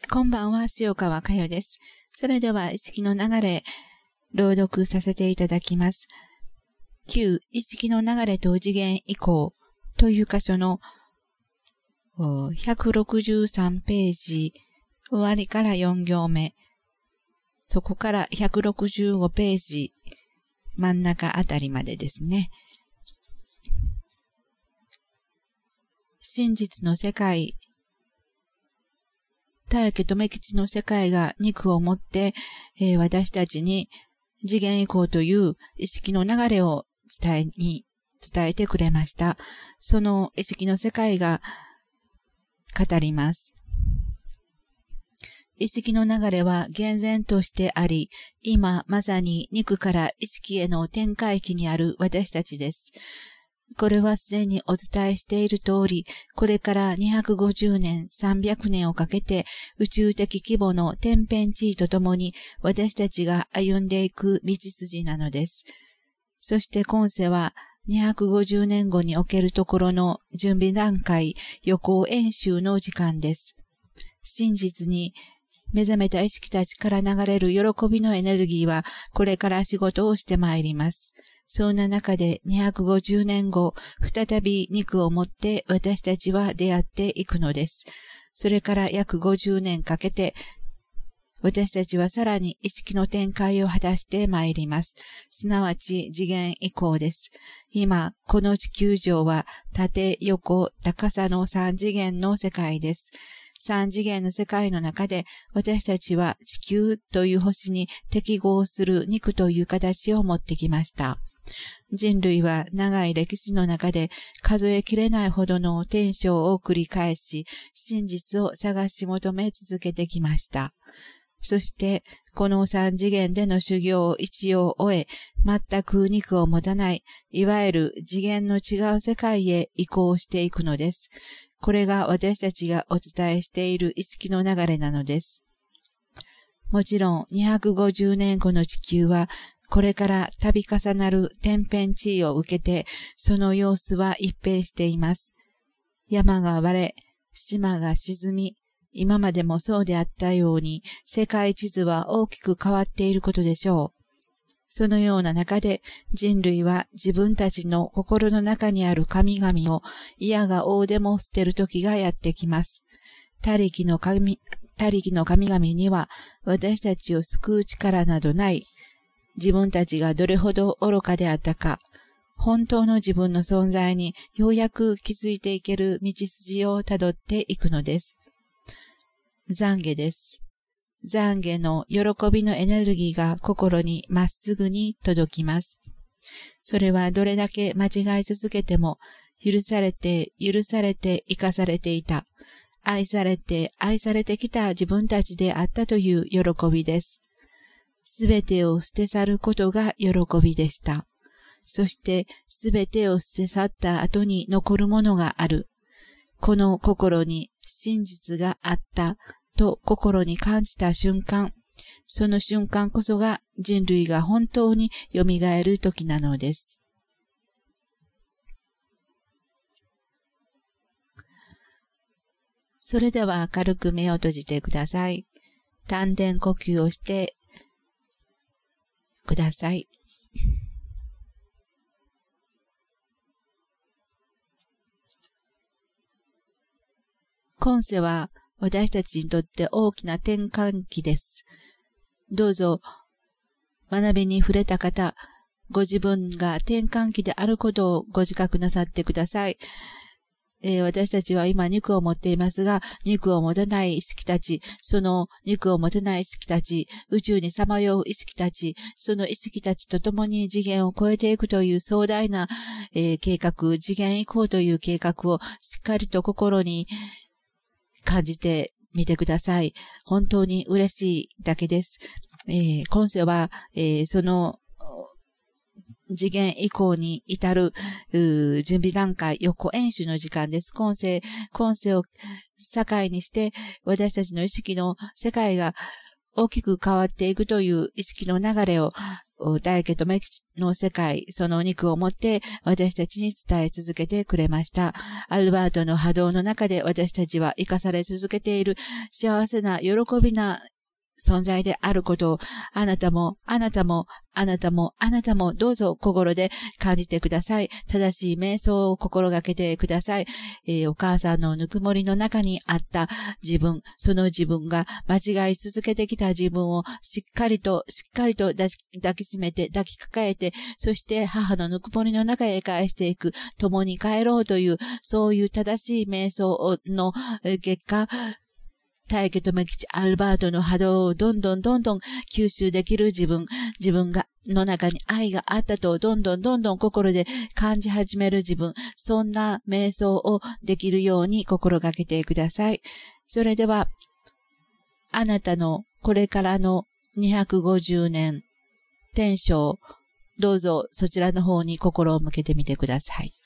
こんばんは、塩川佳代です。それでは、意識の流れ、朗読させていただきます。9、意識の流れと次元以降という箇所の163ページ、終わりから4行目、そこから165ページ、真ん中あたりまでですね。真実の世界、大家留吉の世界が肉を持って、私たちに次元以降という意識の流れを伝えてくれました。その意識の世界が語ります。意識の流れは厳然としてあり、今まさに肉から意識への展開期にある私たちです。これはすでにお伝えしている通り、これから250年、300年をかけて宇宙的規模の天変地異とともに私たちが歩んでいく道筋なのです。そして今世は250年後におけるところの準備段階、予行演習の時間です。真実に目覚めた意識たちから流れる喜びのエネルギーはこれから仕事をしてまいります。そんな中で250年後、再び肉を持って私たちは出会っていくのです。それから約50年かけて、私たちはさらに意識の展開を果たしてまいります。すなわち次元以降です。今、この地球上は縦、横、高さの3次元の世界です。3次元の世界の中で私たちは地球という星に適合する肉という形を持ってきました。人類は長い歴史の中で数えきれないほどの転生を繰り返し、真実を探し求め続けてきました。そして、この3次元での修行を一応終え、全く肉を持たない、いわゆる次元の違う世界へ移行していくのです。これが私たちがお伝えしている意識の流れなのです。もちろん、250年後の地球は、これから度重なる天変地異を受けて、その様子は一変しています。山が割れ、島が沈み、今までもそうであったように、世界地図は大きく変わっていることでしょう。そのような中で人類は自分たちの心の中にある神々を嫌が応でも捨てる時がやってきます。他力の神々には私たちを救う力などない。自分たちがどれほど愚かであったか、本当の自分の存在にようやく気づいていける道筋をたどっていくのです。懺悔です。懺悔の喜びのエネルギーが心にまっすぐに届きます。それはどれだけ間違い続けても、許されて生かされていた。愛されてきた自分たちであったという喜びです。すべてを捨て去ることが喜びでした。そしてすべてを捨て去った後に残るものがある。この心に真実があったと心に感じた瞬間、その瞬間こそが人類が本当に蘇る時なのです。それでは軽く目を閉じてください。丹田呼吸をしてください。今世は私たちにとって大きな転換期です。どうぞ学びに触れた方、ご自分が転換期であることをご自覚なさってください。私たちは今肉を持っていますが、肉を持たない意識たち、その肉を持てない意識たち、宇宙にさまよう意識たち、その意識たちと共に次元を超えていくという壮大な、計画、次元移行という計画をしっかりと心に感じてみてください。本当に嬉しいだけです。今世は、その次元以降に至る準備段階、予行演習の時間です。今世を境にして私たちの意識の世界が大きく変わっていくという意識の流れを大家とめきちの世界、その肉をもって私たちに伝え続けてくれました。アルバートの波動の中で私たちは生かされ続けている幸せな喜びな存在であることを、あなたもどうぞ心で感じてください。正しい瞑想を心がけてください。お母さんのぬくもりの中にあった自分、その自分が間違い続けてきた自分をしっかりと抱きしめて、抱きかかえて、そして母のぬくもりの中へ返していく、共に帰ろうという、そういう正しい瞑想の結果、大家とめきちアルバートの波動をどんどん吸収できる自分がの中に愛があったとどんどん心で感じ始める自分、そんな瞑想をできるように心がけてください。それでは、あなたのこれからの250年、天正、どうぞそちらの方に心を向けてみてください。